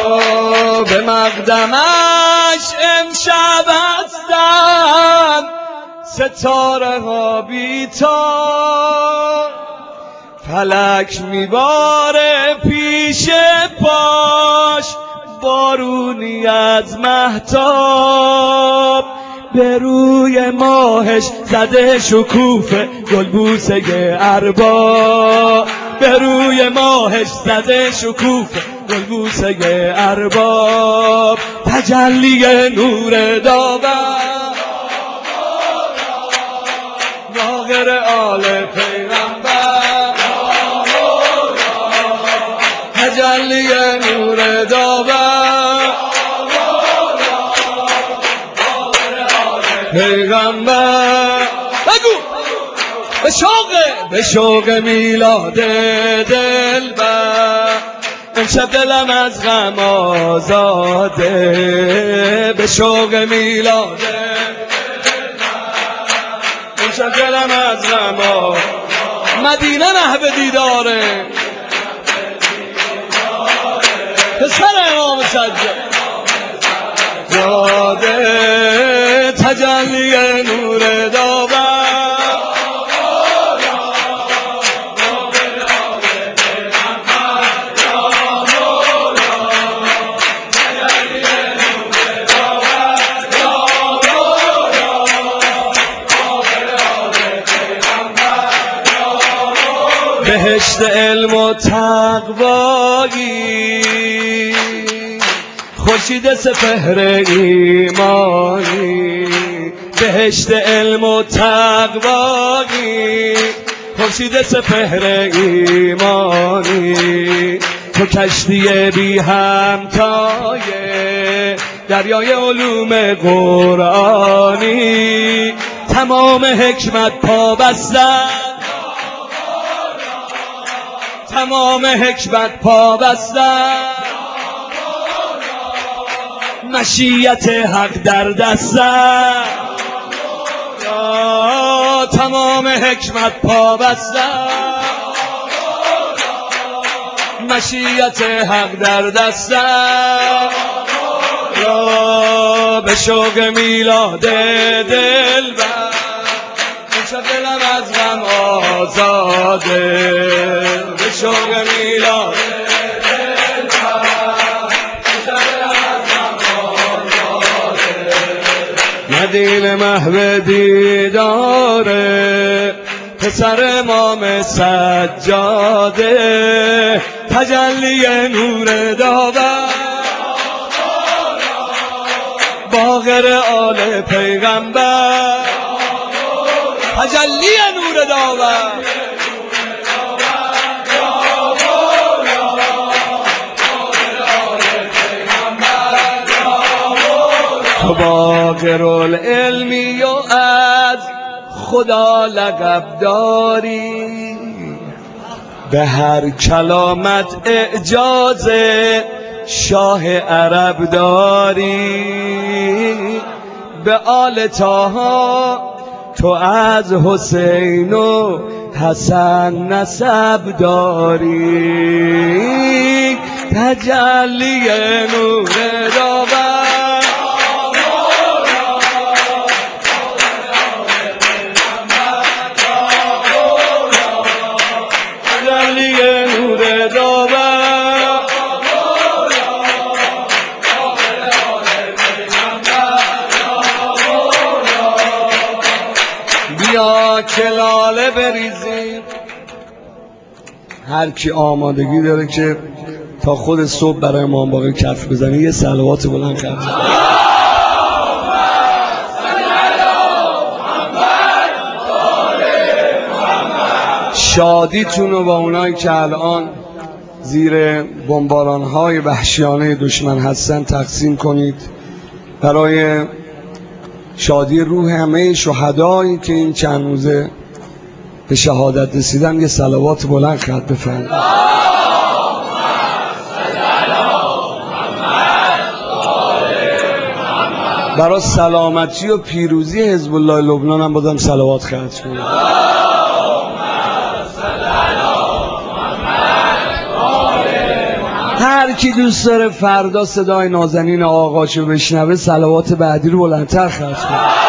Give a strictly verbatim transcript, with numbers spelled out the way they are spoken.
به مقدمش امشب هستن ستاره ها بیتار، فلک میباره پیش پاش بارونی از مهتاب، به روی ماهش زده شکوفه گلبوسه ارباب، به روی ماهش زده شکوفه گلبوسه ارباب، تجلی نور داور باقر آل پیغمبر، تجلی نور داور پیغمبر. بگو به شوق به شوق میلاد دلبر، امشب دلم از غم آزاده، به شوق میلاد امشب دلم از غم آزاده، مدینه محو دیداره پسر امام سجاد زاده، تجلی نور داور بهشت علم و تقوایی، خورشید سپهر ایمانی، بهشت علم و تقوایی، خورشید سپهر ایمانی، تو کشتی بی همتای دریای علوم قرآنی، تمام حکمت پابستن تمام حکمت پابستن، مشیت حق در دستن، تمام حکمت پابستن، مشیت حق در دستن، به شوق میلاد دلبر امشب دلم از غم آزاده، به شوق میلاد مدینه محو دیداره پسر امام سجاده، تجلی نور داور باقر آل پیغمبر، تجلی نور داور تو باقر العلمی و از خدا لقب داری، به هر کلامت اعجاز شاه عرب داری، به آل طه تو از حسین و حسن نسب داری، تجلی نور داور تجلی نور داور، بیا که لاله بریزیم. هر کی آمادگی داره که تا خود صبح برای امام باقر کف بزنه یه صلوات بلند کرد. شادیتون رو با اونایی که الان زیر بمباران‌های وحشیانه دشمن هستن تقسیم کنید، برای شادی روح همه شهدایی که این چند روزه به شهادت رسیدن یه صلوات بلند خط بفرمایید. برای سلامتی و پیروزی حزب الله لبنان هم بازم صلوات خط کنید. هر کی دوست داره فردا صدای نازنین آقاشو بشنوه صلوات بعدی رو بلندتر خرج کنه.